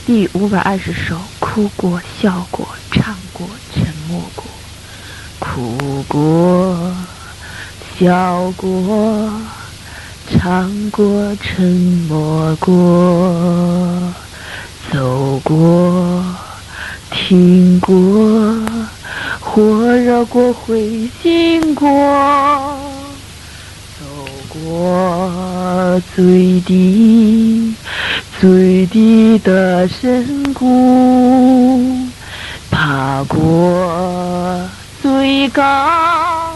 第520首，哭过，笑过，唱过，沉默过。哭过，笑过，唱过，沉默过。走过，听过，或绕过，会经过。走过最低的深谷，爬过最高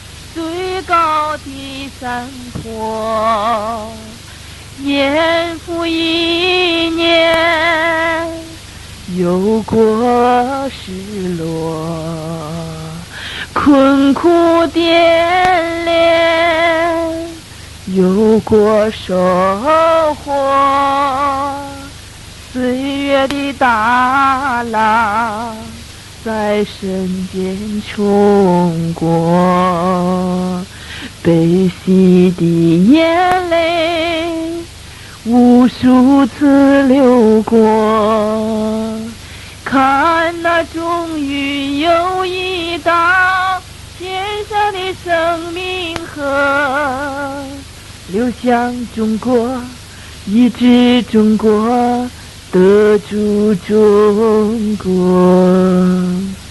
的山坡，年复一年，有过失落，困苦颠连，有过收获。岁月的大浪在身边冲过，悲喜的眼泪无数次流过。看那终于有一道天上的生命河，流向中国，医治中国，得助中国。